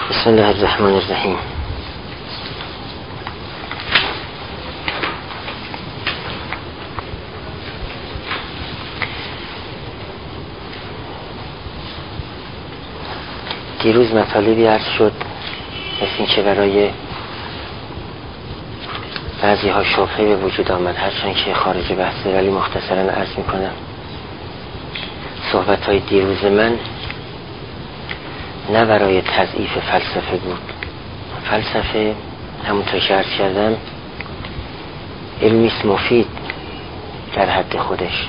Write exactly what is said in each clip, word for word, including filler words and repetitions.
بسم الله الرحمن الرحیم. دیروز مطالبی عرض شد مثل این که برای بعضی ها شبهه به وجود آمد، هرچند که خارج بحثه، ولی مختصرا عرض میکنم. صحبت های دیروز من نه برای تضعیف فلسفه بود. فلسفه همونطور که عرض کردم علمیست مفید در حد خودش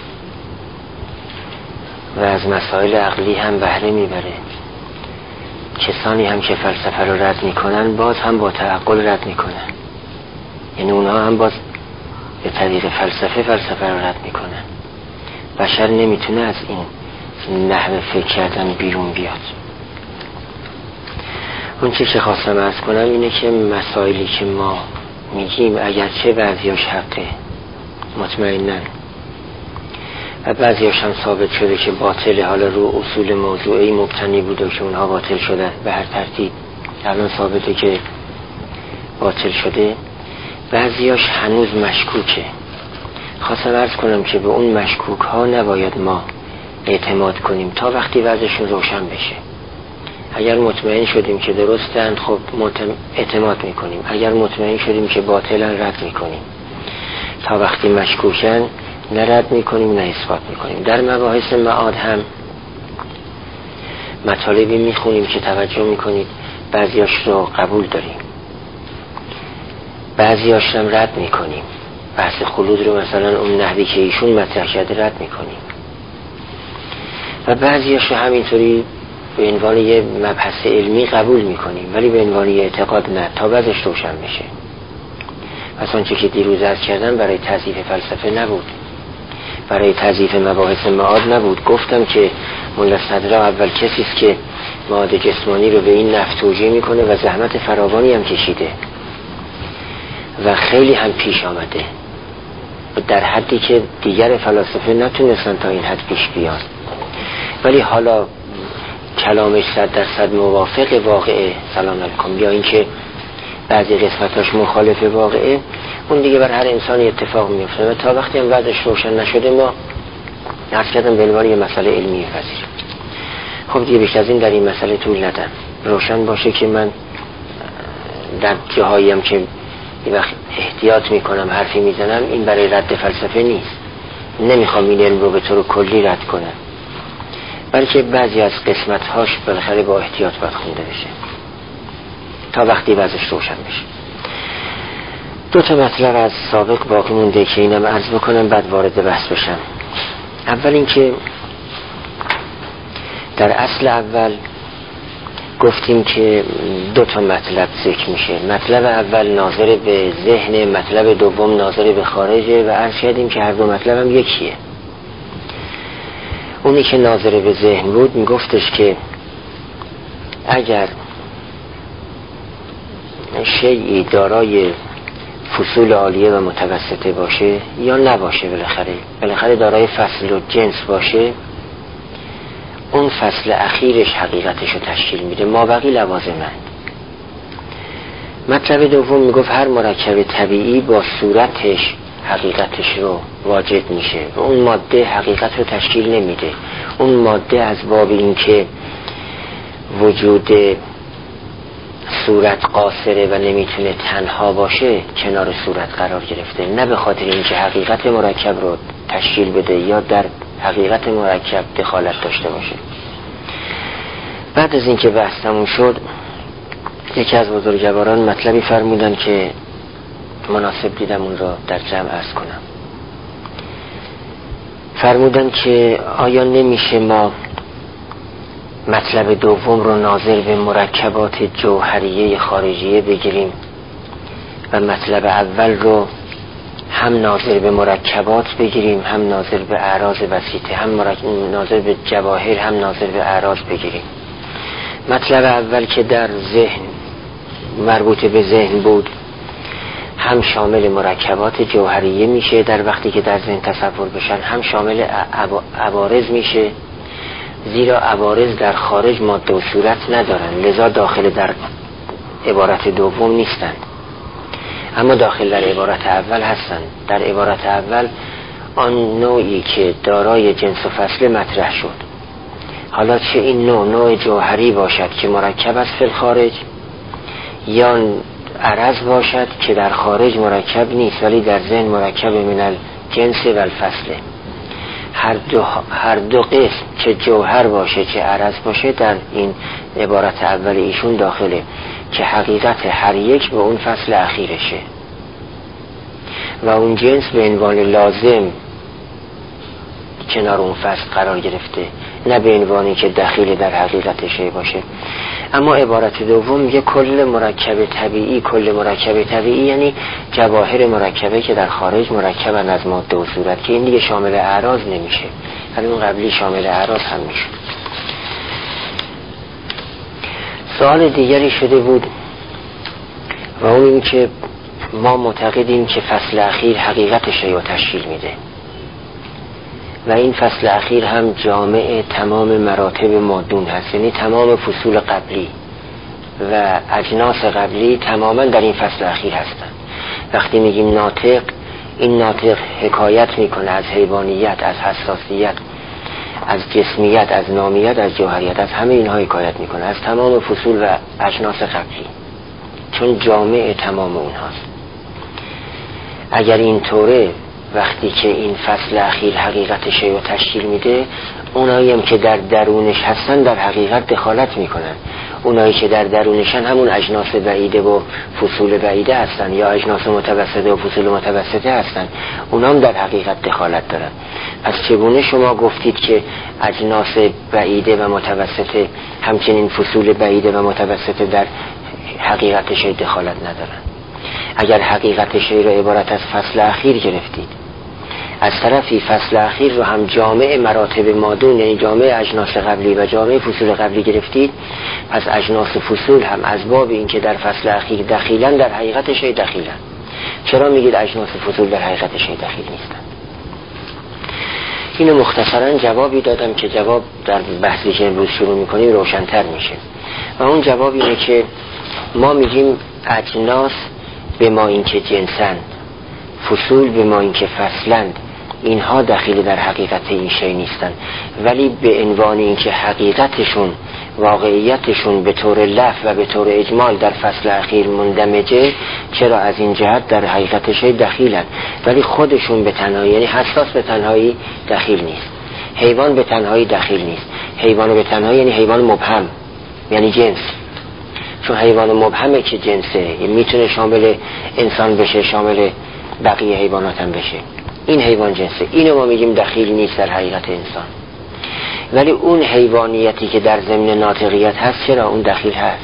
و از مسائل عقلی هم بهره میبره. کسانی هم که فلسفه رو رد میکنن باز هم با تعقل رد میکنن، یعنی اونها هم باز به طریق فلسفه فلسفه رو رد میکنن. بشر نمیتونه از این نحوه فکر کردن بیرون بیاد. اون چه که خواستم عرض کنم اینه که مسائلی که ما میگیم اگرچه بعضیاش حقه مطمئنن و بعضیاش هم ثابت شده که باطله، حالا رو اصول موضوعی مبتنی بوده که اونها باطل شده به هر ترتیب الان ثابته که باطل شده، بعضیاش هنوز مشکوکه. خواستم عرض کنم که به اون مشکوک ها نباید ما اعتماد کنیم تا وقتی وضعشون روشن بشه. اگر مطمئن شدیم که درستن خب اعتماد میکنیم، اگر مطمئن شدیم که باطلن رد میکنیم. تا وقتی مشکوکن نه رد میکنیم نه اثبات میکنیم. در مباحث معاد هم مطالبی میخونیم که توجه میکنید بعضیاش رو قبول داریم، بعضیاش هم رد میکنیم. بحث خلود رو مثلا اون نحوی که ایشون مطرح کرده رد میکنیم و بعضیاش رو همینطوری به عنوان یه مبحث علمی قبول میکنیم ولی به عنوان یه اعتقاد نه، تا بعدش روشن بشه. پس آنچه که دیروز عرض کردم برای تضعیف فلسفه نبود، برای تضعیف مباحث معاد نبود. گفتم که ملا صدرا اول کسی است که معاد جسمانی رو به این نحو توجیه میکنه و زحمت فراوانی هم کشیده و خیلی هم پیش آمده در حدی که دیگر فلاسفه نتونستن تا این حد پیش بیان، ولی حالا کلامش صد درصد موافق واقعه سلام علیکم یا اینکه بعضی قسمتاش مخالف واقعه، اون دیگه بر هر انسانی اتفاق میفته و تا وقتی هم وضعش روشن نشده ما عرض کردم به عنوان یه مسئله علمی پذیریم. خب دیگه بیشتر از این در این مسئله طول ندم. روشن باشه که من در جاهایی هم که یه وقت احتیاط میکنم حرفی میزنم این برای رد فلسفه نیست. نمیخوام این علم رو به طور کلی رد کنم، بلکه بعضی از قسمت‌هاش بالاخره با احتیاط باید خونده بشه تا وقتی وضعش روشن بشه. دو تا مطلب از سابق باقی مونده که اینم عرض بکنم بعد وارد بحث بشم. اول اینکه در اصل اول گفتیم که دو تا مطلب ذکر میشه. مطلب اول ناظر به ذهن، مطلب دوم ناظر به خارجه و عرض کردیم که هر دو مطلب هم یکیه. اونی که ناظر به ذهن بود میگفتش که اگر شیئی دارای فصول عالیه و متوسطه باشه یا نباشه، بالاخره بالاخره دارای فصل و جنس باشه، اون فصل اخیرش حقیقتش رو تشکیل میده، مابقی لوازمه. مطلب دوم میگفت هر مرکب طبیعی با صورتش حقیقتش رو واجد میشه و اون ماده حقیقت رو تشکیل نمیده. اون ماده از باب این که وجود صورت قاصره و نمیتونه تنها باشه کنار صورت قرار گرفته، نه به خاطر اینکه حقیقت مرکب رو تشکیل بده یا در حقیقت مرکب دخالت داشته باشه. بعد از اینکه بحث تموم شد یکی از بزرگواران مطلبی فرمودن که مناسب دیدم اون را در جمع عرض کنم. فرمودن که آیا نمیشه ما مطلب دوم رو ناظر به مرکبات جوهریه خارجیه بگیریم و مطلب اول رو هم ناظر به مرکبات بگیریم هم ناظر به اعراض بسیطه، هم ناظر به جواهر هم ناظر به اعراض بگیریم. مطلب اول که در ذهن مربوط به ذهن بود هم شامل مرکبات جوهریه میشه در وقتی که در ذهن تصور بشن، هم شامل عوارض میشه زیرا عوارض در خارج ماده و صورت ندارند، لذا داخل در عبارت دوم نیستند، اما داخل در عبارت اول هستند. در عبارت اول آن نوعی که دارای جنس و فصل مطرح شد، حالا چه این نوع نوع جوهری باشد که مرکب است فی الخارج، یا عرض باشد که در خارج مرکب نیست ولی در ذهن مرکب من الجنس و الفصل، هر دو, هر دو قسم چه جوهر باشه چه عرض باشه در این عبارت اول ایشون داخله، که حقیقت هر یک به اون فصل اخیرشه و اون جنس به عنوان لازم کنار اون فصل قرار گرفته، نه به عنوانی که دخیل در حقیقت شی باشه. اما عبارت دوم میگه کل مرکب طبیعی، کل مرکب طبیعی یعنی جواهر مرکبه که در خارج مرکبن از ماده و صورت، که این دیگه شامل اعراض نمیشه، ولی اون قبلی شامل اعراض هم میشه. سوال دیگری شده بود و اون این که ما معتقدیم که فصل اخیر حقیقت شی رو تشکیل میده و این فصل اخیر هم جامع تمام مراتب مادون هست، یعنی تمام فصول قبلی و اجناس قبلی تماما در این فصل اخیر هستند. وقتی میگیم ناطق، این ناطق حکایت میکنه از حیوانیت، از حساسیت، از جسمیت، از نامیت، از جوهریت، از همه اینها حکایت میکنه، از تمام فصول و اجناس قبلی، چون جامع تمام اونهاست. اگر این طوره، وقتی که این فصل اخیر حقیقت شی رو تشکیل میده، اونایی هم که در درونش هستن در حقیقت دخالت میکنن. اونایی که در درونشن همون اجناس بعیده و فصول بعیده هستن، یا اجناس متوسطه و فصول متوسطه هستن، اونا هم در حقیقت دخالت دارن. پس چگونه شما گفتید که اجناس بعیده و متوسطه همچنین فصول بعیده و متوسطه در حقیقت شی دخالت ندارن؟ اگر حقیقت شی رو عبارت از فصل اخیر گرفتید، از طرفی فصل اخیر رو هم جامع مراتب مادون، یعنی جامع اجناس قبلی و جامع فصول قبلی گرفتید، پس اجناس فصول هم از باب این که در فصل اخیر دخیلن در حقیقت شی دخیلن. چرا میگید اجناس فصول در حقیقت شی دخیل نیستن؟ اینو مختصرا جوابی دادم که جواب در بحثی که امروز شروع میکنیم روشن‌تر میشه، و اون جواب اینه که ما میگیم اجناس به ما این که جنسند، فصول به ما این که فصلند، اینها دخیل در حقیقت این شی نیستن، ولی به عنوان این که حقیقتشون، واقعیتشون به طور لفظ و به طور اجمال در فصل اخیر مندمجه، چرا از این جهت در حقیقت شی دخیلن، ولی خودشون به تنهایی، یعنی حساس به تنهایی دخیل نیست، حیوان به تنهایی دخیل نیست. حیوان به تنهایی یعنی حیوان مبهم، یعنی جنس، چون حیوان مبهمه که جنسه، یعنی میتونه شامل انسان بشه، شامل بقیه حیوانات هم بشه. این حیوان جنسه، اینو ما میگیم دخیل نیست در حقیقت انسان. ولی اون حیوانیتی که در ضمن ناطقیت هست، چرا اون دخیل هست؟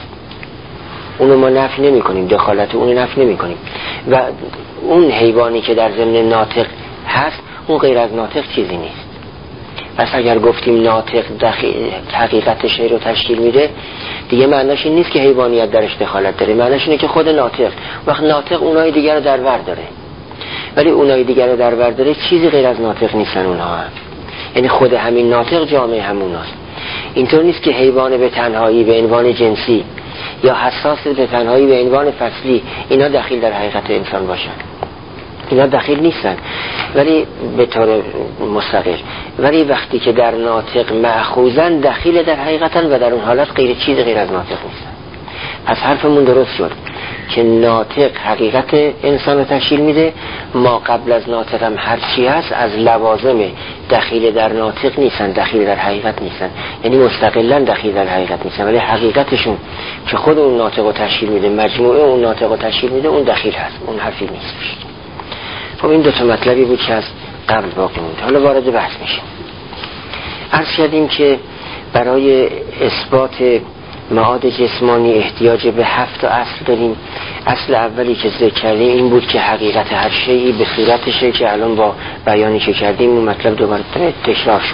اونو ما نفی نمی کنیم، دخالت اونو نفی نمی کنیم. و اون حیوانی که در ضمن ناطق هست، اون غیر از ناطق چیزی نیست. پس اگر گفتیم ناطق دخیل حقیقت شی رو تشکیل میده، دیگه معناش این نیست که حیوانیت درش دخالت داره، معناش اینه که خود ناطق، وقت ناطق اونای دیگر رو در بر داره، ولی اونای دیگر رو در بر داره، چیزی غیر از ناطق نیستن اونها هم. یعنی خود همین ناطق جامعه هموناست. اینطور نیست که حیوان به تنهایی به عنوان جنسی یا حساس به تنهایی به عنوان فصلی اینا دخیل در حقیقت انسان باشن، اینا دخیل نیستن ولی به طور مستقل، ولی وقتی که در ناطق مأخوذن دخیل در حقیقتن و در اون حالت غیر چیز غیر از ناطق نیستن. از حرفمون درست شد که ناطق حقیقت انسان رو تشکیل میده، ما قبل از ناطق هم هر چی هست از لوازم دخیل در ناطق نیستن، دخیل در حقیقت نیستن، یعنی مستقلا دخیل در حقیقت نیستن، ولی حقیقتشون که خود اون ناطق رو تشکیل میده، مجموعه اون ناطق رو تشکیل میده، اون دخیل هست، اون حرفی نیست. خب این دو تا مطلبی بود که از قبل باقی موند. حالا وارد بحث میشیم. عرض کردیم که برای اثبات معاد جسمانی احتیاج به هفت اصل داریم. اصل اولی که ذکر کردیم این بود که حقیقت هر شیئی به صورتشه، که الان با بیانی که کردیم اون مطلب دوباره تکرار شد.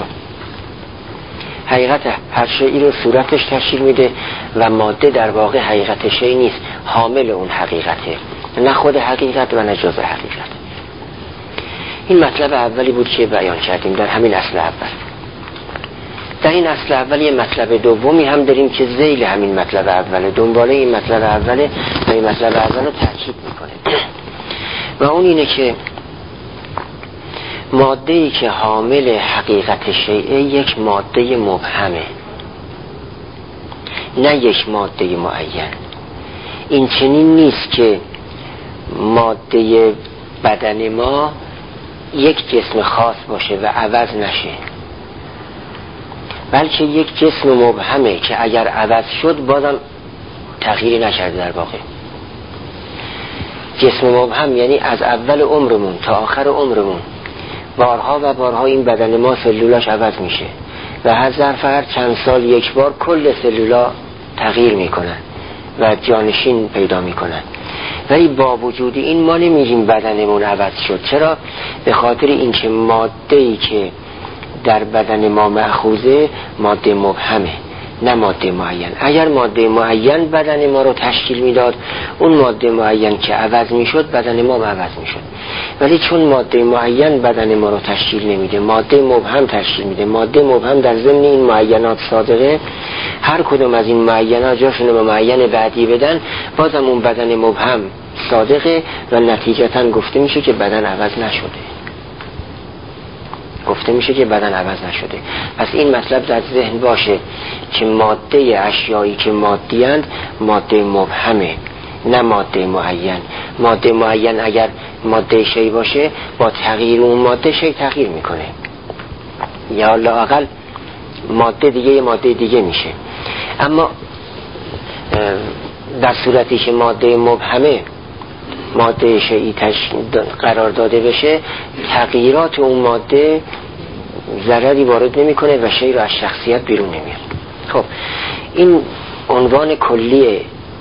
حقیقت هر شیئی رو صورتش تشکیل میده و ماده در واقع حقیقت شیئی نیست، حامل اون حقیقته، نه خود حقیقت و نه جزء حقیقت. این مطلب اولی بود که بیان کردیم در همین اصل اول. در این اصل اول یه مطلب دومی هم داریم که ذیل همین مطلب اوله، دنباله این مطلب اوله و این مطلب اول رو تأکید میکنه و اون اینه که ماده‌ای که حامل حقیقت شیعه یک ماده مبهمه، نه یک ماده معین. این چنین نیست که ماده بدن ما یک جسم خاص باشه و عوض نشه، بلکه یک جسم مبهمه که اگر عوض شد بازم تغییری نکرده. در واقع جسم مبهم یعنی از اول عمرمون تا آخر عمرمون بارها و بارها این بدن ما سلولاش عوض میشه و هر ظرف هر چند سال یک بار کل سلولا تغییر میکنن و جانشین پیدا میکنن. ولی با وجود این ما نمیگیم بدنمون عوض شد. چرا؟ به خاطر اینکه ماده‌ای که در بدن ما مأخوذه ماده مبهمه، نه ماده معین. اگر ماده معین بدن ما رو تشکیل میداد، اون ماده معین که عوض میشد بدن ما عوض میشد. ولی چون ماده معین بدن ما رو تشکیل نمیده، ماده مبهم تشکیل میده. ماده مبهم در ضمن این معینات صادقه، هر کدوم از این معینات جاشون به معین بعدی بدن، بازم اون بدن مبهم صادقه و نتیجتا گفته میشه که بدن عوض نشده. گفته میشه که بدن عوض نشده. پس این مطلب در ذهن باشه که ماده اشیایی که مادی‌اند ماده مبهمه، نه ماده معین. ماده معین اگر ماده شی باشه، با تغییر اون ماده شی تغییر میکنه، یا لااقل ماده دیگه یه ماده دیگه میشه. اما در صورتی که ماده مبهمه ماده شیئی قرار داده بشه، تغییرات اون ماده ضرری وارد نمیکنه و شیء رو از شخصیت بیرون نمیاد. خب این عنوان کلی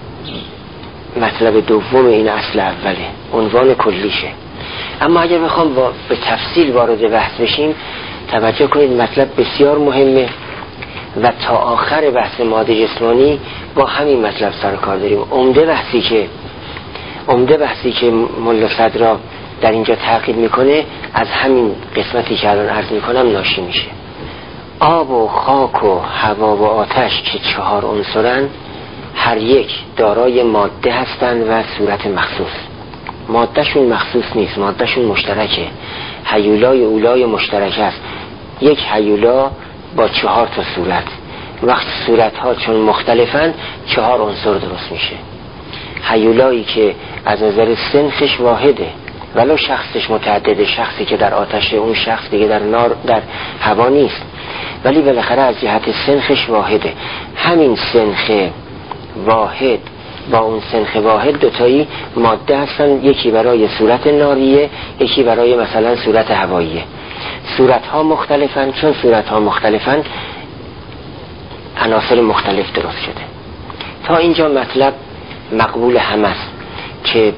مطلب دوم این اصل اوله، عنوان کلیشه. اما اگر بخوام با به تفصیل وارد بحث بشیم، توجه کنید مطلب بسیار مهمه و تا آخر بحث ماده جسمانی با همین مطلب سر کار داریم. عمده بحثی که عمده بحثی که ملا صدرا در اینجا تاکید میکنه از همین قسمتی که الان عرض میکنم ناشی میشه. آب و خاک و هوا و آتش که چهار عنصرن، هر یک دارای ماده هستند و صورت مخصوص. مادهشون مخصوص نیست، مادهشون مشترکه. هیولای اولای مشترک است. یک هیولا با چهار تا صورت. وقت صورت ها چون مختلفن، چهار عنصر درست میشه. هیولایی که از نظر سنخش واحده ولو شخصش متعدده، شخصی که در آتش اون شخص دیگه در نار در هوا نیست، ولی بالاخره از جهت سنخش واحده. همین سنخ واحد با اون سنخ واحد دوتایی ماده هستن، یکی برای صورت ناریه، یکی برای مثلا صورت هواییه. صورت ها مختلفن، چون صورت ها مختلفن عناصر مختلف درست شده. تا اینجا مطلب مقبول هم است که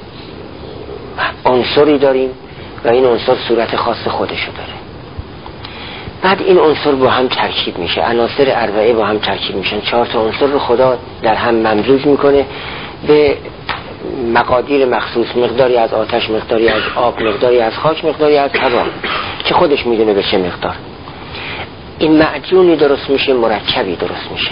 عنصری داریم و این عنصر صورت خاص خودشو داره. بعد این عنصر با هم ترکیب میشه، عناصر اربعه با هم ترکیب میشن. چهار تا عنصر رو خدا در هم ممزوج میکنه به مقادیر مخصوص، مقداری از آتش، مقداری از آب، مقداری از خاک، مقداری از هوا، که خودش میدونه به چه مقدار. این معجونی درست میشه، مرکبی درست میشه.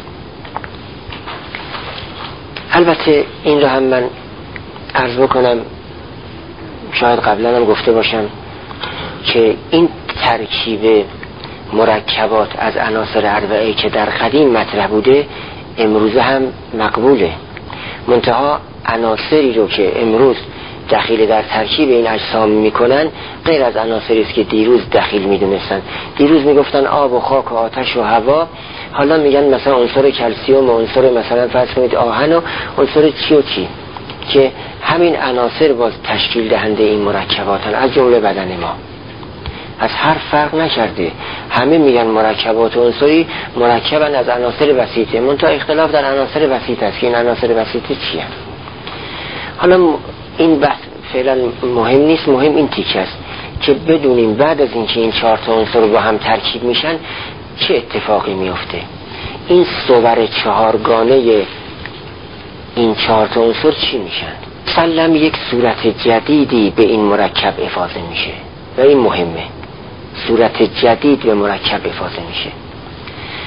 البته این رو هم من عرض بکنم، شاید قبلا هم گفته باشم که این ترکیب مرکبات از عناصر اربعه که در قدیم مطرح بوده امروزه هم مقبوله. منتها عناصری رو که امروز دخیل در ترکیب این اجسام میکنن غیر از عناصری است که دیروز دخیل میدونستن. دیروز میگفتن آب و خاک و آتش و هوا، حالا میگن مثلا عنصر کلسیم و عنصر مثلا فرض کنید آهن و عنصر چی و چی، که همین عناصر باز تشکیل دهنده این مرکباتن، از جمله بدن ما. از هر فرق نکرده، همه میگن مرکبات و عنصری مرکبن از عناصر بسیطه، منتها اختلاف در عناصر بسیط است که این عناصر بسیطه چیه. حالا این بحث فعلا مهم نیست، مهم این تیکه است که بدونیم بعد از اینکه این چهار تا عنصر با هم ترکیب میشن چه اتفاقی میفته. این صور چهارگانه این چهار تا عنصر چی میشن؟ سلم یک صورت جدیدی به این مرکب افاضه میشه و این مهمه. صورت جدید به مرکب افاضه میشه.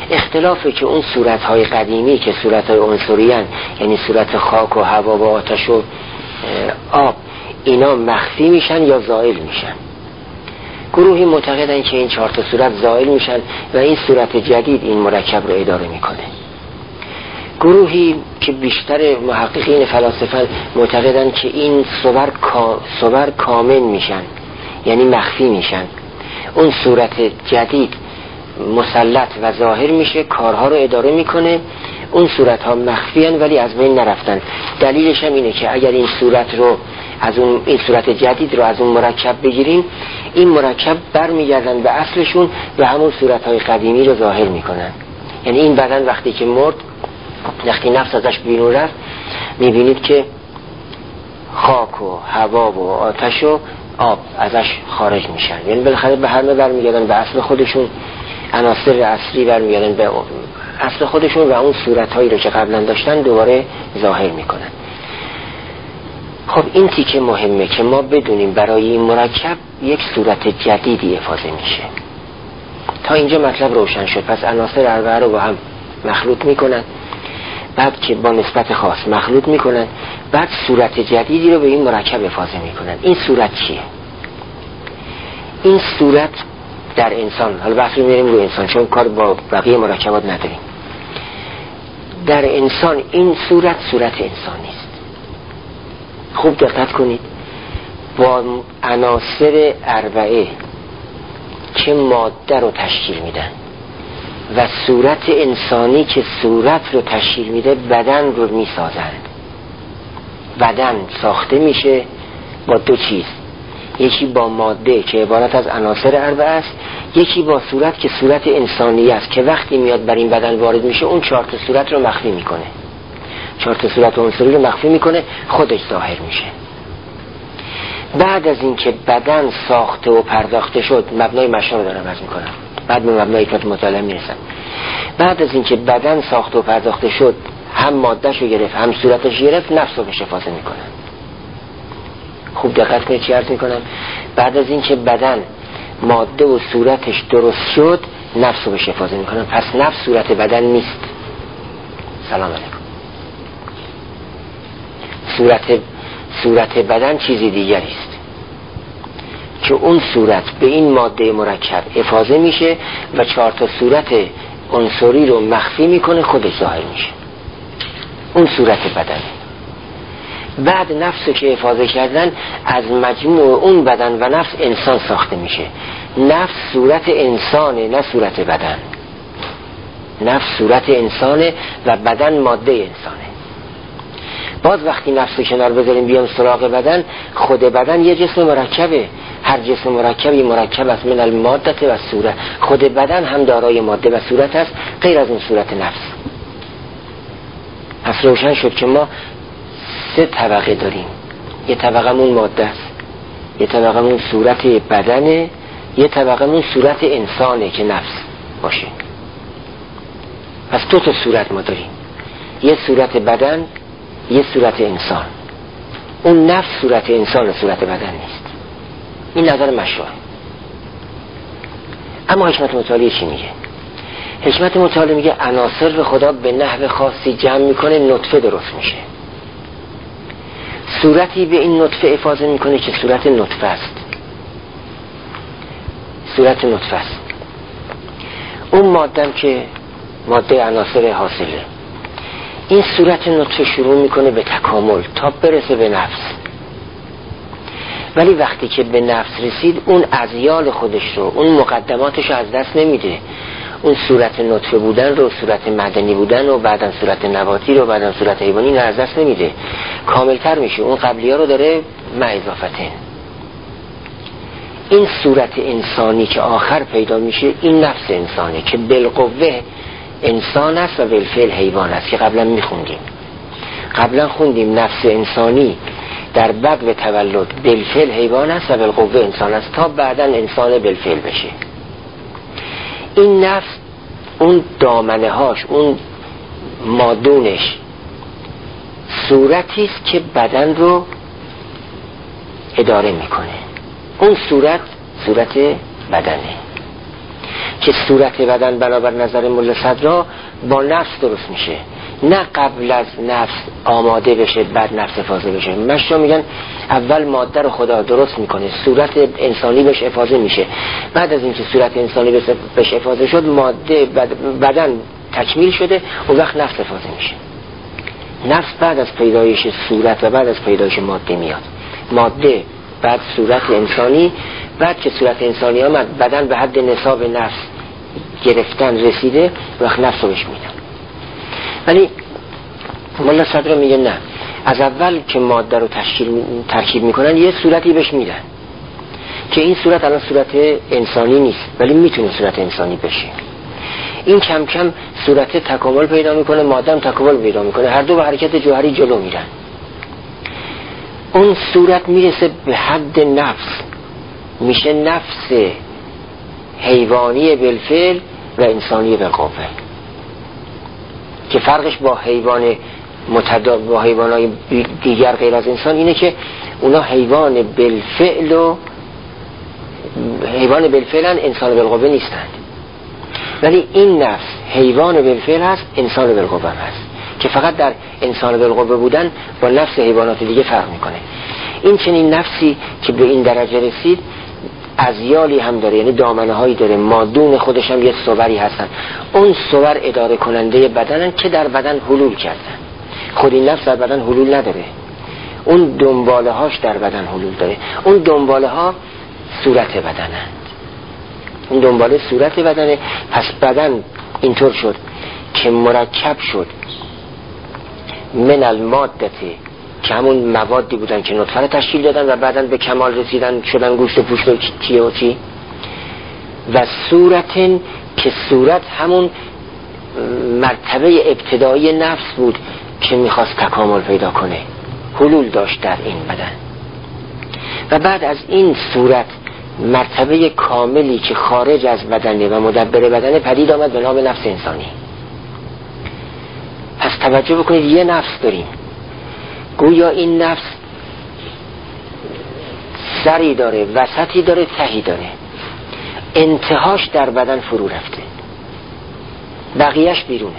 اختلافه که اون صورتهای قدیمی که صورتهای عنصری هستند، یعنی صورت خاک و هوا و آتش و آب، اینا مخفی میشن یا زائل میشن. گروهی معتقدن که این چهار تا صورت زائل میشن و این صورت جدید این مرکب رو اداره میکنه. گروهی که بیشتر محققین فلاسفه معتقدن که این صور, کا... صور کامل میشن، یعنی مخفی میشن. اون صورت جدید مسلط و ظاهر میشه، کارها رو اداره میکنه. اون صورت ها مخفی هن ولی از بین نرفتن. دلیلش هم اینه که اگر این صورت رو از اون این صورت جدید رو از اون مرکب بگیریم، این مرکب برمیگردن به اصلشون و همون صورت های قدیمی رو ظاهر میکنن. یعنی این بدن وقتی که مرد، وقتی نفس ازش بیرون رفت، میبینید که خاک و هوا و آتش و آب ازش خارج میشن. یعنی بالاخره به همه برمیگردن به اصل خودشون، عناصر اصلی برمیگردن به اصل خودشون و اون صورتهایی رو که قبلا داشتن دوباره ظاهر میکنن. خب این تیکه مهمه که ما بدونیم برای این مرکب یک صورت جدیدی افاضه میشه. تا اینجا مطلب روشن شد. پس عناصر اربعه رو با هم مخلوط میکنن، بعد که با نسبت خاص مخلوط میکنن، بعد صورت جدیدی رو به این مرکب افاضه میکنن. این صورت چیه؟ این صورت در انسان، حالا بحث رو میریم رو انسان چون کار با بقیه مرکبات نداریم. در انسان این صورت صورت انسانی است. خوب دقت کنید، با عناصر اربعه چه ماده رو تشکیل میدن و صورت انسانی که صورت رو تشکیل میده بدن رو میسازند. بدن ساخته میشه با دو چیز، یکی با ماده که عبارت از عناصر اربعه است، یکی با صورت که صورت انسانی است که وقتی میاد بر این بدن وارد میشه اون چهار تا صورت رو مخفی میکنه. چهار تا صورت عنصری رو مخفی میکنه، خودش ظاهر میشه. بعد از اینکه بدن ساخته و پرداخته شد، مبنای مشنا رو دارم عرض میکنم، بعد به مبنای حکمت مطالعه میرسم. بعد از اینکه بدن ساخته و پرداخته شد، هم مادهشو گرفت هم صورتش گرفت، نفس رو بهش افاضه میکنن. خوب دقت کنید چی عرض میکنم. بعد از اینکه بدن ماده و صورتش درست شد، نفس رو بهش افاضه میکنن. پس نفس صورت بدن نیست. سلام علیکم. صورت صورت بدن چیزی دیگری است که اون صورت به این ماده مرکب افاضه میشه و چهار تا صورت عنصری رو مخفی میکنه، خودش ظاهر میشه. اون صورت بدن. بعد نفس که افاضه کردن از مجموع اون بدن و نفس انسان ساخته میشه. نفس صورت انسانه، نه صورت بدن. نفس صورت انسانه و بدن ماده انسانه. باز وقتی نفس رو کنار بذاریم بیام سراغ بدن، خود بدن یه جسم مرکبه. هر جسم مرکبی مرکب است من الماده و صورت. خود بدن هم دارای ماده و صورت است، غیر از اون صورت نفس. پس روشن شد که ما سه طبقه داریم. یه طبقه مون ماده است، یه طبقه مون صورت بدنه، یه طبقه مون صورت انسانه که نفس باشه. پس دو تا صورت ما داریم، یه صورت بدن، یه صورت انسان. اون نفس صورت انسان، صورت بدن نیست. این نظر مشروع. اما حکمت مطالعه چی میگه؟ حکمت مطالعه میگه عناصر رو خدا به نحو خاصی جمع میکنه، نطفه درست میشه. صورتی به این نطفه افاضه میکنه که صورت نطفه است. صورت نطفه است. اون مادم که ماده عناصر حاصله، این صورت نطفه شروع میکنه به تکامل تا برسه به نفس. ولی وقتی که به نفس رسید، اون ازیال خودش رو، اون مقدماتش رو از دست نمیده. اون صورت نطفه بودن رو، صورت معدنی بودن و بعدن صورت نباتی رو، بعدن صورت حیوانی رو از دست نمیده، کاملتر میشه. اون قبلی ها رو داره مع اضافتن. این صورت انسانی که آخر پیدا میشه، این نفس انسانه که بالقوه انسان است و بالفعل حیوان است که قبلا میخوندیم. قبلا خوندیم نفس انسانی در بدو تولد بالفعل حیوان است و بالقوه انسان است تا بعدا انسان بالفعل بشه. این نفس اون دامنه هاش، اون مادونش صورتی است که بدن رو اداره میکنه. اون صورت صورت بدنه. که صورت بدن برابر نظر ملا صدرا با نفس درست میشه، نه قبل از نفس آماده بشه بعد نفس افاضه بشه. مشا میگن اول ماده رو خدا درست میکنه، صورت انسانی بهش افاضه میشه، بعد از اینکه صورت انسانی بهش افاضه شد ماده بدن تکمیل شده، اون وقت نفس افاضه میشه. نفس بعد از پیدایش صورت و بعد از پیدایش ماده میاد، ماده بعد صورت انسانی، بعد که صورت انسانی آمد بدن به حد نصاب نفس گرفتن رسیده، وقت نفس رو بهش میدن. ولی مولا صدرا میگه نه، از اول که ماده رو تشکیل ترکیب میکنن یه صورتی بهش میدن که این صورت الان صورت انسانی نیست ولی میتونه صورت انسانی بشه. این کم کم صورت تکامل پیدا میکنه، ماده هم تکامل پیدا میکنه، هر دو به حرکت جوهری جلو میرن. اون صورت میرسه به حد نفس، میشه نفس حیوانی بالفعل و انسانی بالقوه، که فرقش با حیوان متضاد با حیوانات دیگر غیر از انسان اینه که اونا حیوان بالفعل و حیوان بالفعلن، انسان بالقوه نیستند. ولی این نفس حیوان بالفعل هست، انسان بالقوه هست، که فقط در انسان بالقوه بودن با نفس حیوانات دیگه فرق میکنه. این چنین نفسی که به این درجه رسید ازیالی هم داره، یعنی دامنه هایی داره، مادون خودش هم یک صوری هستن. اون صور اداره کننده بدنن که در بدن حلول کردن. خود این نفس در بدن حلول نداره، اون دنباله هاش در بدن حلول داره. اون دنباله ها صورت بدنند، اون دنباله صورت بدنه. پس بدن اینطور شد که مرکب شد من المادتی، که همون موادی بودن که نطفه تشکیل دادن و بعدن به کمال رسیدن شدن گوشت و پوست و چیه و چی، و صورتن که صورت همون مرتبه ابتدایی نفس بود که میخواست تکامل پیدا کنه، حلول داشت در این بدن. و بعد از این صورت مرتبه کاملی که خارج از بدنه و مدبر بدنه پدید آمد به نام نفس انسانی. پس توجه بکنید، یه نفس داریم، گویا این نفس سری داره، وسطی داره، تهی داره، انتهاش در بدن فرو رفته، بقیهش بیرونه.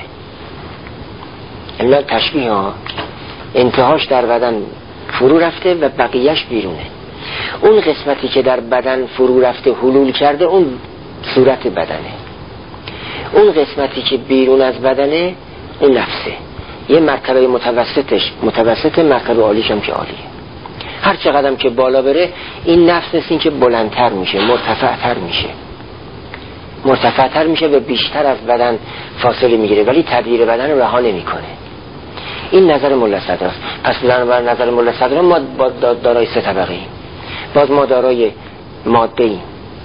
اما تشبیه ها، انتهاش در بدن فرو رفته و بقیهش بیرونه. اون قسمتی که در بدن فرو رفته حلول کرده اون صورت بدنه، اون قسمتی که بیرون از بدنه اون نفسه. یه مرتبه متوسطش متوسط، مرتبه عالیش هم که عالیه. هر چقدر که بالا بره این نفس مثل این که بلندتر میشه، مرتفعتر میشه، مرتفعتر میشه و بیشتر از بدن فاصله میگیره، ولی تدبیر بدن رو رها نمیکنه. این نظر مولا صدراست. پس بر نظر مولا صدرا ما دارای سه طبقه ایم. باز ما دارای ماده ایم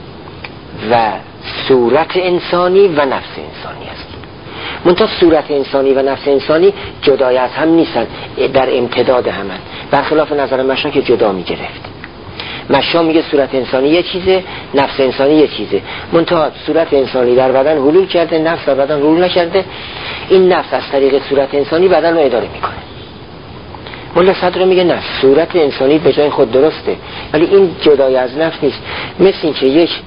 و صورت انسانی و نفس انسانی هستیم. منتها صورت انسانی و نفس انسانی جدای از هم نیستن، در امتداد همن، برخلاف نظر مشا که جدا میگرفت. مشا میگه صورت انسانی یه چیزه، نفس انسانی یه چیزه، منتها صورت انسانی در بدن حلول کرده، نفس در بدن حلول نکرده. این نفس از طریق صورت انسانی بدن رو اداره میکنه. مولا صدرا میگه نه، صورت انسانی به جای خود درسته ولی این جدای از نفس نیست. مثل این که یک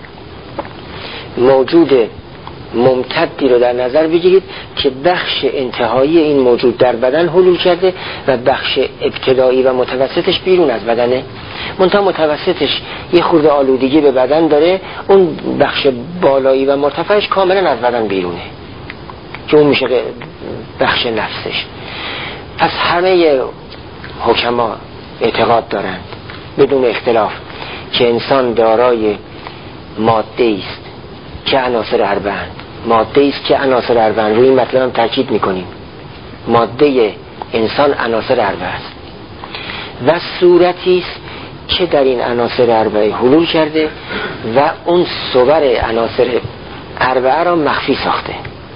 موجود ممتدی رو در نظر بگیرید که بخش انتهایی این موجود در بدن حلول کرده و بخش ابتدایی و متوسطش بیرون از بدنه. منتها متوسطش یه خورده آلودگی به بدن داره، اون بخش بالایی و مرتفعش کاملا از بدن بیرونه که اون میشه بخش نفسش. پس همه حکما اعتقاد دارند بدون اختلاف که انسان دارای ماده است که عناصر اربعند، ماده است که عناصر اربعند. روی این مطلب هم تاکید میکنیم، ماده انسان عناصر اربع است و صورتی است که در این عناصر اربعه حلول کرده و اون صور عناصر اربعه را مخفی ساخته.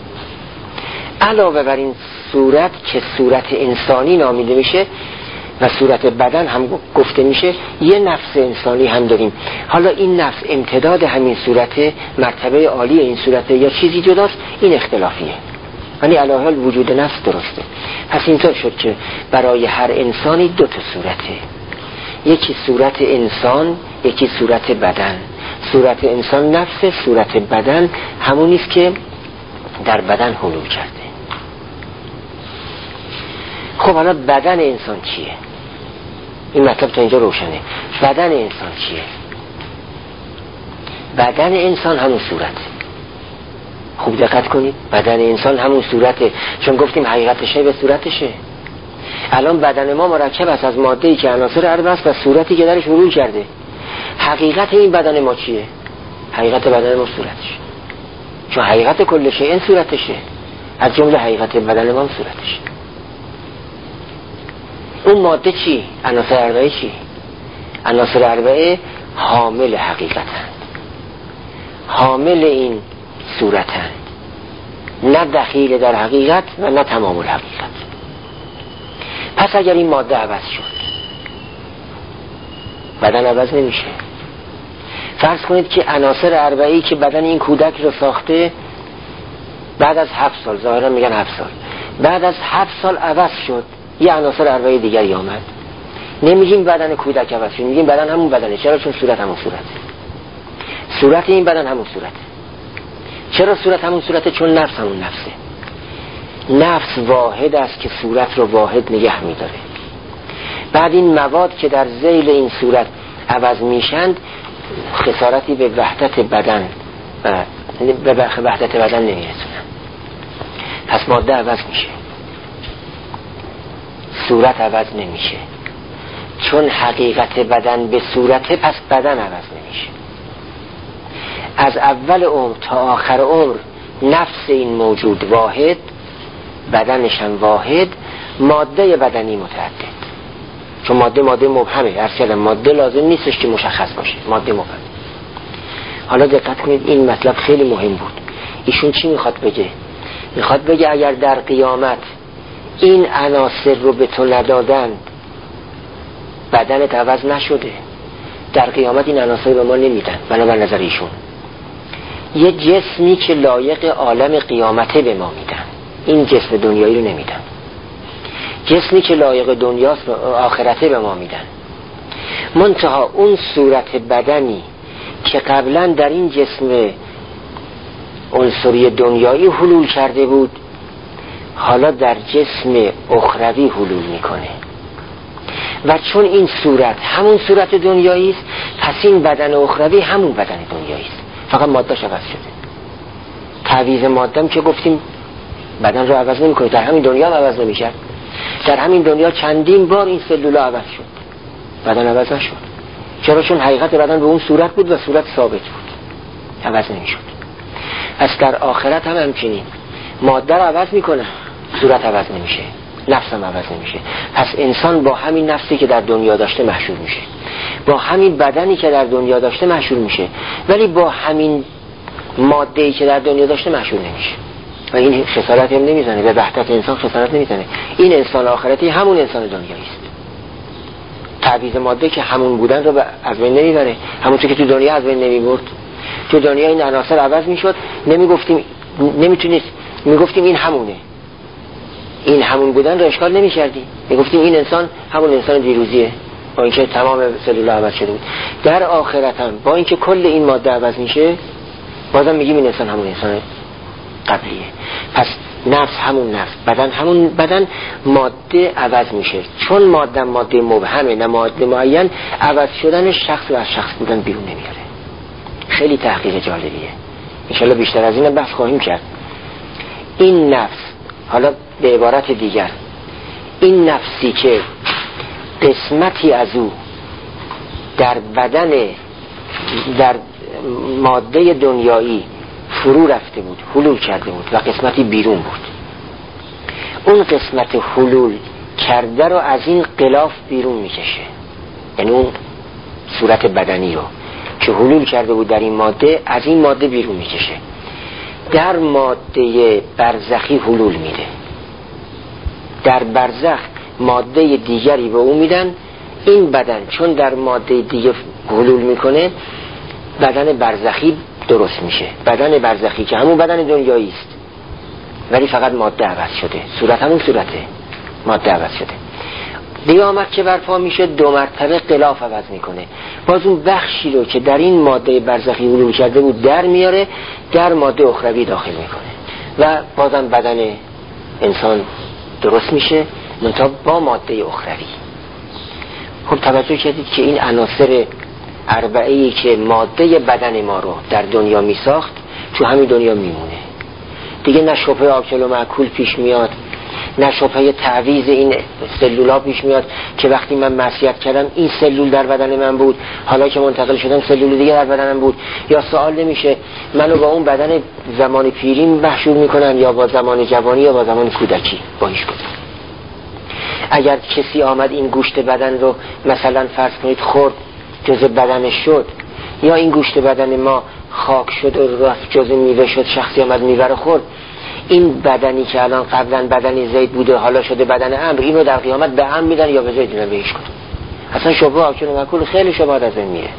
علاوه بر این صورت که صورت انسانی نامیده میشه و صورت بدن هم گفته میشه، یه نفس انسانی هم داریم. حالا این نفس امتداد همین صورت، مرتبه عالی این صورت یا چیزی جداست، این اختلافیه، ولی علی حال وجود نفس درسته. پس اینطور شد که برای هر انسانی دو تا صورته، یکی صورت انسان، یکی صورت بدن. صورت انسان نفس صورت بدن همونی است که در بدن حلول کرده. خب حالا بدن انسان چیه؟ این مطلب تا اینجا روشنه. بدن انسان چیه؟ بدن انسان همون صورته. خوب دقت کنید، بدن انسان همون صورته، چون گفتیم حقیقتشه به صورتشه. الان بدن ما مرکب است از ماده‌ای که عناصر اربع است و صورتی که درش حلول کرده. حقیقت این بدن ما چیه؟ حقیقت بدن ما صورتشه، چون حقیقت کل شیء این صورتشه، از جمله حقیقت بدن ما صورتشه. اون ماده چی؟ عناصر اربعه چی؟ عناصر اربعه حامل حقیقتند، حامل این صورتند، نه دخیل در حقیقت و نه تمام الحقیقت. پس اگر این ماده عوض شد بدن عوض نمیشه. فرض کنید که عناصر اربعه‌ای که بدن این کودک رو ساخته بعد از هفت سال، ظاهرا میگن هفت سال، بعد از هفت سال عوض شد، یه عناصر اربعه دیگری آمد، نمیگیم بدن کودک عوض شد، میگیم بدن همون بدنه. چرا؟ چون صورت همون صورته. صورت این بدن همون صورته. چرا صورت همون صورته؟ چون نفس همون نفسه. نفس واحد است که صورت رو واحد نگه میداره. بعد این مواد که در ذیل این صورت عوض میشند خسارتی به وحدت بدن به وحدت بدن نمیرسونن. پس ماده عوض میشه، صورت عوض نمیشه. چون حقیقت بدن به صورته، پس بدن عوض نمیشه. از اول عمر تا آخر عمر نفس این موجود واحد، بدنش هم واحد، ماده بدنی متعدد. چون ماده ماده مبهمه، اصلا ماده لازم نیستش که مشخص باشه، ماده مبهم. حالا دقت کنید، این مطلب خیلی مهم بود. ایشون چی میخواد بگه؟ میخواد بگه اگر در قیامت این عناصر رو به تو ندادند، بدنت عوض نشده، در قیامت این عناصر به ما نمیدن. بنابر نظر ایشون یه جسمی که لایق عالم قیامته به ما میدن، این جسم دنیایی رو نمیدن. جسمی که لایق دنیاست آخرته به ما میدن. منتها اون صورت بدنی که قبلا در این جسم عنصری دنیایی حلول کرده بود، حالا در جسم اخروی حلول میکنه. و چون این صورت همون صورت دنیایی است، پس این بدن اخروی همون بدن دنیایی است، فقط ماده‌اش عوض شده. تعویض ماده‌ام که گفتیم بدن رو عوض نمی‌کنه، در همین دنیا هم عوض نمیشه. در همین دنیا چندین بار این سلولا عوض شد، بدن عوض نشد. چرا؟ چون حقیقت بدن به اون صورت بود و صورت ثابت بود، عوض نمیشد. پس در آخرت هم همچنین، ماده رو عوض میکنه، صورت عوض نمیشه، نفس هم عوض نمیشه. پس انسان با همین نفسی که در دنیا داشته محشور میشه، با همین بدنی که در دنیا داشته محشور میشه، ولی با همین ماده‌ای که در دنیا داشته محشور نمیشه. و این خسارت هم نمیزنه، به وحدت انسان خسارت نمیزنه. این انسان آخرتی همون انسان دنیایی است. تعویض ماده که همون بودن رو از بین نمیبره، همون چیزی که تو دنیا از بین نمیبرد. تو دنیا این عناصر عوض میشد، نمیگفتیم، نمیتونید میگفتیم این همونه، این همون بودن رو اشکال نمی‌کردیم، میگفتیم این انسان همون انسان دیروزیه، با اینکه تمام سلولا عوض شده بود. در آخرت هم با اینکه کل این ماده عوض میشه، بازم میگیم این انسان همون انسان قبلیه. پس نفس همون نفس، بدن همون بدن، ماده عوض میشه. چون ماده ماده مبهمه نه ماده معین، عوض شدن شخص و از شخص بودن بیرون نمیاره. خیلی تحقیق جالبیه، انشالله بیشتر از این بحث خواهیم کرد. این نفس، حالا به عبارت دیگر، این نفسی که قسمتی از او در بدن، در ماده دنیایی فرو رفته بود، حلول کرده بود و قسمتی بیرون بود، اون قسمت حلول کرده رو از این غلاف بیرون میکشه. یعنی اون صورت بدنی رو که حلول کرده بود در این ماده، از این ماده بیرون میکشه، در ماده برزخی حلول میده. در برزخ ماده دیگری به اون میدن. این بدن چون در ماده دیگه حلول میکنه، بدن برزخی درست میشه. بدن برزخی که همون بدن دنیایی است، ولی فقط ماده عوض شده، صورت همون صورته، ماده عوض شده. قیامت که برپا میشه دو مرتبه غلاف عوض میکنه، باز اون بخشی رو که در این ماده برزخی حلول کرده بود در میاره، در ماده اخروی داخل میکنه و بازم بدن انسان درست میشه منتها با ماده اخروی. خب توجه کردید که این عناصر اربعه‌ای که ماده بدن ما رو در دنیا میساخت تو همین دنیا میمونه دیگه. نه شبهه آکل و مأکول پیش میاد، نه شبهه تعویض این سلولا پیش میاد که وقتی من معصیت کردم این سلول در بدن من بود، حالا که منتقل شدم سلول دیگه در بدنم بود. یا سوال نمیشه منو با اون بدن زمان پیری محشور میکنن یا با زمان جوانی یا با زمان کودکی، با هیچ کدوم. اگر کسی آمد این گوشت بدن رو مثلا فرض کنید خورد جزء بدنش شد، یا این گوشت بدن ما خاک شد و رفت جزء میوه شد، شخصی آمد میوه رو خورد، این بدنی که الان قبلا بدن زید بوده حالا شده بدن امر، اینو در قیامت به امر میدن یا به زید میدن، به هیچ کدوم. اصلا شبهه آکل و مأکول خیلی شبهه از این میره.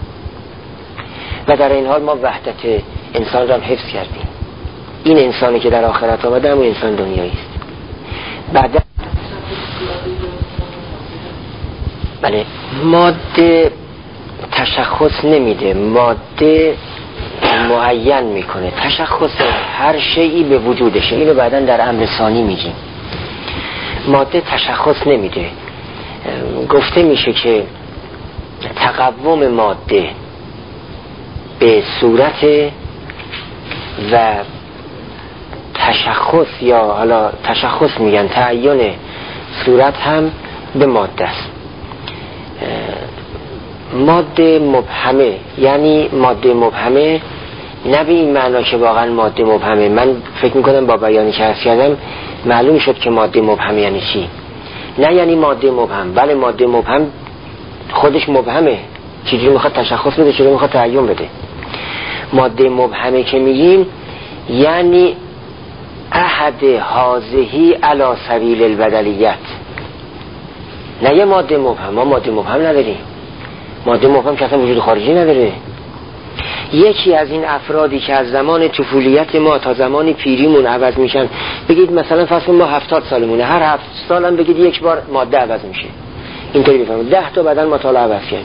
و در این حال ما وحدت انسان رو هم حفظ کردیم. این انسانی که در آخرت آمده همون انسان دنیایی است. بعد بله ماده تشخص نمیده، ماده معین میکنه. تشخص هر شیئی به وجودشه، اینو بعداً در امر ثانی میگیم. ماده تشخص نمیده. گفته میشه که تقوم ماده به صورت و تشخص، یا حالا تشخص میگن تعین صورت هم به ماده است. ماده مبهمه، یعنی ماده مبهمه نه به این معنا که واقعا ماده مبهمه. من فکر میکنم با بیانی که عرض کردم معلوم شد که ماده مبهمه یعنی چی. نه یعنی ماده مبهم، بله ماده مبهم خودش مبهمه، چجوری میخواد تشخص بده، چجوری میخواد تعین بده. ماده مبهمه که میگیم یعنی احد هازهی علی سبیل البدلیت. نه یه ماده مبهم، ما ماده مبهم نداریم. ماده مبهم که اصلا وجود خارجی نداره. یکی از این افرادی که از زمان طفولیت ما تا زمان پیریمون عوض میشن، بگید مثلا فرض کنید ما هفتاد سالمونه، هر هفت سال هم بگید یک بار ماده عوض میشه. اینطوری بفهمید ده تا بدن ما تا عوض کردیم،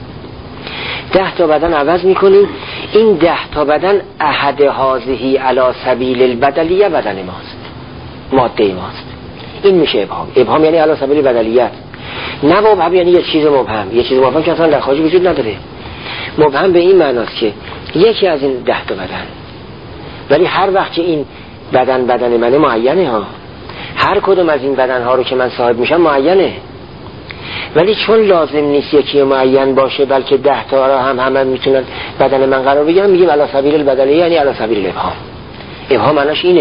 ده تا بدن عوض میکنیم. این ده تا بدن احد هازهی علی سبیل البدلیه بدن ماست، ماده ماست. این میشه ابهام. ابهام یعنی علی سبیل بدلیت. نه مبهم یعنی یه چیز مبهم، یه چیز مبهم که اصلا در خارج وجود نداره. مبهم به این معناست که یکی از این ده تا بدن، ولی هر وقت که این بدن بدن منه معینه ها، هر کدوم از این بدن ها رو که من صاحب میشم معینه، ولی چون لازم نیست یکی معین باشه بلکه ده تا را هم همه میتونن بدن من قرار بگیرن، میگیم علی سبیل البدلیه، یعنی علی سبیل الابهام. ابهام معناش اینه.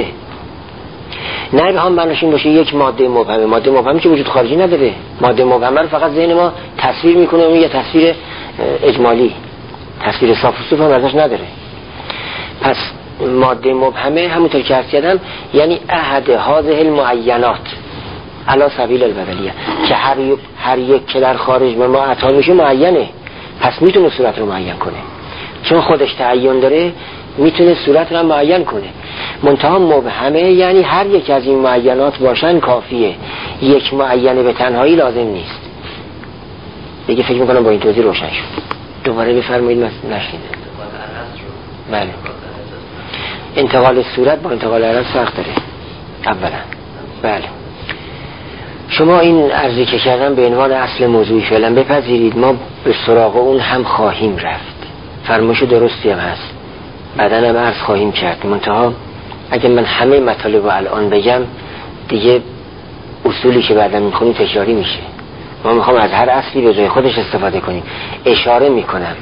نه ابهام معناش این باشه یک ماده مبهمه. ماده مبهمی که وجود خارجی نداره. ماده مبهمه رو فقط ذهن ما تصویر میکنه، اون یه تصویر اجمالی، تصویر صاف و صوف هم ازش نداره. پس ماده مبهمه همونطور که عرض کردم یعنی احد هذه المعینات علی سبیل البدلیه، که هر یک هر یک که در خارج به ما عطا میشه معینه، پس میتونه صورت رو معین کنه. چون خودش تعین داره میتونه صورت رو معین کنه. منتها مبهمه یعنی هر یک از این معینات باشن کافیه، یک معینه به تنهایی لازم نیست. دیگه فکر میکنم با این توضیح روشن شد. دوباره بفرمایید، نشنیدم. بله، انتقال صورت با انتقال عرض فرق داره اولا. بله، شما این عرضی که کردم به عنوان اصل موضوعی فعلا بپذیرید، ما به سراغ اون هم خواهیم رفت. فرمایش درستی هم هست، بعدن هم عرض خواهیم کرد. منتها اگه من همه مطالب رو الان بگم دیگه اصولی که بعدا میخونیم تکراری میشه. ما میخوام از هر اصلی به جای خودش استفاده کنیم. اشاره میکنم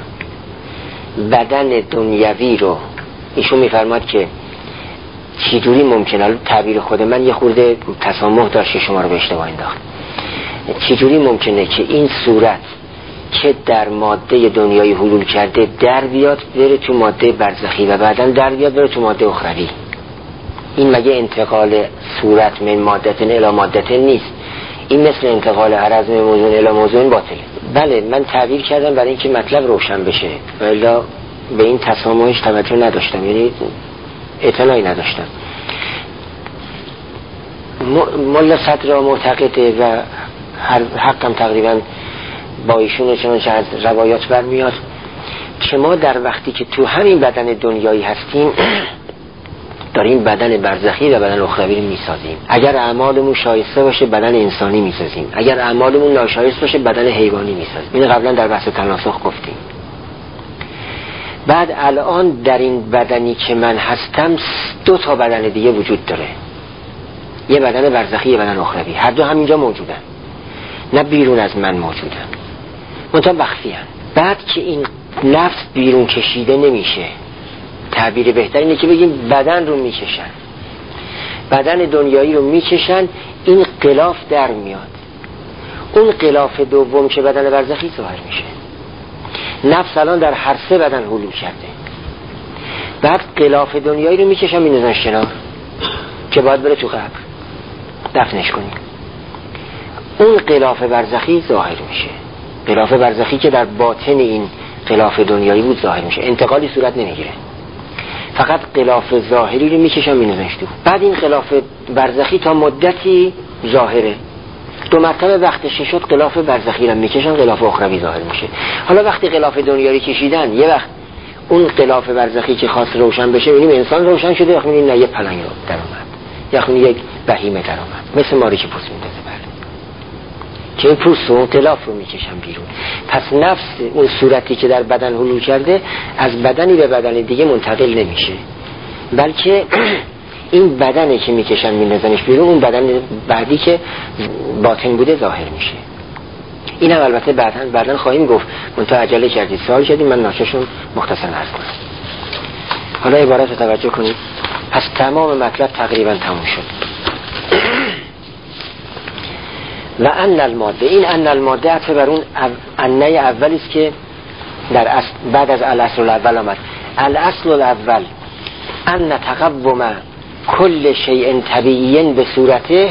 بدن دنیوی رو، ایشون میفرماد که چجوری ممکنه، تعبیر خود من یه خورده تسامح داشت شما رو به اشتباه انداخت، چجوری ممکنه که این صورت که در ماده دنیایی حلول کرده در بیاد بره تو ماده برزخی و بعداً در بیاد بره تو ماده اخروی؟ این مگه انتقال صورت من مادتن الی مادتن نیست؟ این مثل انتقال عرض من موضوع الی موضوع باطله. بله، من تعبیر کردم برای اینکه مطلب روشن بشه، ولی به این تسامحش توجه نداشتم، یعنی اطلاعی نداشتم. ملا صدر معتقده و هر حقم تقریبا با ایشون چنانچه از روایات برمیاد که ما در وقتی که تو همین بدن دنیایی هستیم داریم بدن برزخی و بدن اخروی رو میسازیم. اگر اعمالمون شایسته باشه بدن انسانی میسازیم، اگر اعمالمون ناشایست باشه بدن حیوانی میسازیم. این قبلا در بحث تناسخ گفتیم. بعد الان در این بدنی که من هستم دو تا بدن دیگه وجود داره، یه بدن برزخی یه بدن اخروی، هر دو همینجا موجودن، نه بیرون از من موجودن، منتها مخفی هستن. بعد که این نفس بیرون کشیده نمیشه، تعبیر بهتر اینه که بگیم بدن رو میکشن، بدن دنیایی رو میکشن، این غلاف در میاد. اون غلاف دوم که بدن برزخی ظاهر میشه. نفس الان در هر سه بدن حلول کرده. بعد غلاف دنیایی رو میکشن میندازن کنار که باید بره تو قبر دفنش کنیم. اون غلاف برزخی ظاهر میشه، غلاف برزخی که در باطن این غلاف دنیایی بود ظاهر میشه، انتقالی صورت نمیگیره، فقط غلاف ظاهری رو میکشن میندازنش تو. بعد این غلاف برزخی تا مدتی ظاهره، دو مرتبه وقتش شد غلاف برزخی رو میکشن، غلاف اخروی ظاهر میشه. حالا وقتی غلاف دنیایی کشیدن، یه وقت اون غلاف برزخی که خواست روشن بشه ببینیم انسان روشن شده، یا خیلی نه یه پلنگ در اومد، یا خیلی یک بهیمه در اومد، مثل ماری که پوست میندازه بله، که این پوست و اون غلاف رو میکشن بیرون. پس نفس اون صورتی که در بدن حلول کرده از بدنی به بدن دیگه منتقل نمیشه، بلکه این بدنی که میکشن میندازنش بیرون اون بدن بعدی که باطن بوده ظاهر میشه. این هم البته بعداً بعداً خواهیم گفت، منتها عجله کردید سوال کردید، من ناششون مختصر عرض کنم. حالا عبارت رو توجه کنید. پس تمام مطلب تقریبا تموم شد. و ان الماده، این ان الماده عطف بر اون انه اولی است که در اصل بعد از الاصل الاول آمد. الاصل الاول ان تقوم کل شیء طبیعی به صورته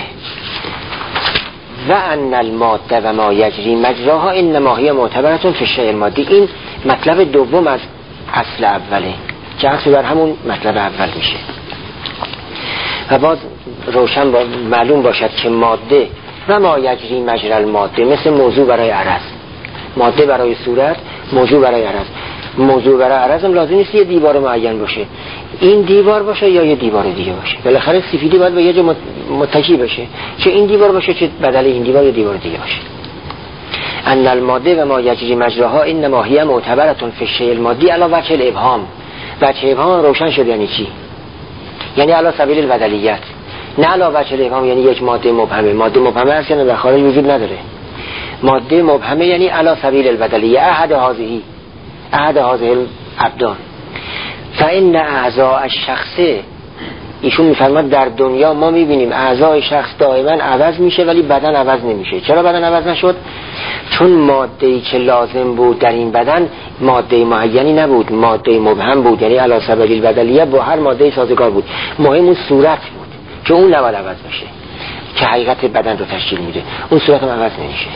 و ان الماده و ما یجری مجراها انما هی معتبرتون فی الشیء المادی. این مطلب دوم از اصل اوله که عطف بر همون مطلب اول میشه. و باز روشن با معلوم باشد که ماده و ما یجری مجرى الماده مثل موضوع برای عرض، ماده برای صورت، موضوع برای عرض. موضوع برای عرض هم لازم نیست یه دیوار معین باشه، این دیوار باشه یا یه دیوار دیگه باشه، بالاخره سفیدی باید به یه جا متکی باشه، چه این دیوار باشه چه بدل این دیوار یا دیوار دیگه باشه. ان الماده و ما یجری مجراها انما هی معتبرتون فی الشیء المادی علی وجه الابهام. وجه ابهام روشن شد یعنی چی؟ یعنی علی سبیل البدلیت، نه علی وجه الابهام یعنی یک ماده مبهمه. ماده مبهمه هست یعنی در خارج وجود نداره. ماده مبهمه یعنی علی سبیل البدلیه، احد هذه احد هذه الابدان. فان اعضاء الشخص، ایشون میفرماد در دنیا ما میبینیم اعضای شخص دائما عوض میشه ولی بدن عوض نمیشه. چرا بدن عوض نشد؟ چون ماده‌ای که لازم بود در این بدن ماده معینی نبود، ماده مبهم بود، یعنی علی سبیل البدلیه با هر ماده سازگار بود. مهم اون صورت بود که اون نباید عوض بشه که حقیقت بدن رو تشکیل میده، اون صورت هم عوض نمیشه.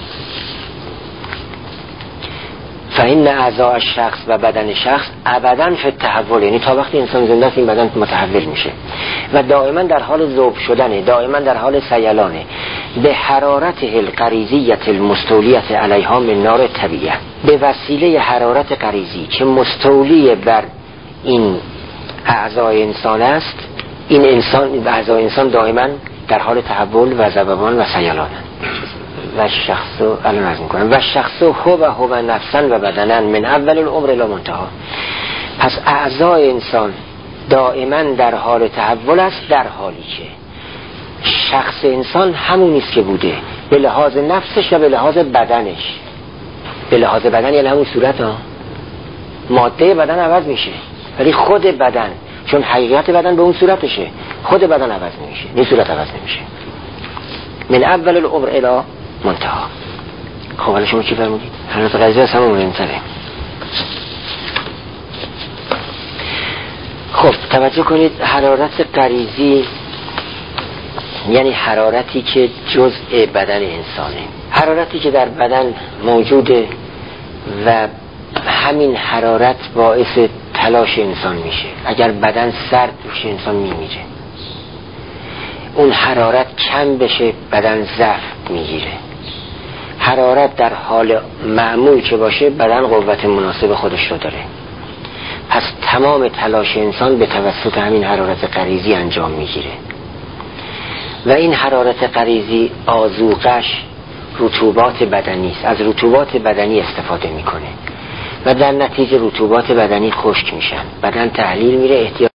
فإن اعضاء الشخص و بدن شخص ابداً فی التحول، یعنی تا وقتی انسان زنده است این بدن متحول میشه و دائما در حال ذوب شدنه، دائما در حال سیلانه به حرارت الغریزیت المستولیت علیها من نار طبیعه، به وسیله حرارت غریزی که مستولی بر این اعضای انسان است. این انسان اعضای انسان دائما در حال تحول و ذوبان و سیلانه. و شخص الان عرض میکنم و شخص هو و هو نفسن و بدنن من اول العمر الی منتها. پس اعضای انسان دائما در حال تحول است، در حالی که شخص انسان همون است که بوده به لحاظ نفسش و به لحاظ بدنش. به لحاظ بدن یعنی همون صورت ها، ماده بدن عوض میشه ولی خود بدن، چون حقیقت بدن به اون صورتشه، خود بدن عوض نمیشه، این صورت عوض نمیشه. من اول العمر الی منتها. خب حالا شما چی فرمودید؟ حالت قضیه از همون مهمتره. خب توجه کنید، حرارت غریزی یعنی حرارتی که جزء بدن انسانه، حرارتی که در بدن موجوده و همین حرارت باعث تلاش انسان میشه. اگر بدن سرد بشه انسان میمیره، اون حرارت کم بشه بدن ضعف میگیره. حرارت در حال معمول که باشه بدن قوت مناسب خودش رو داره. پس تمام تلاش انسان به توسط همین حرارت غریزی انجام میگیره و این حرارت غریزی آذوقش رطوبات بدنی است. از رطوبات بدنی استفاده میکنه و در نتیجه رطوبات بدنی خشک میشن، بدن تحلیل میره احتیاج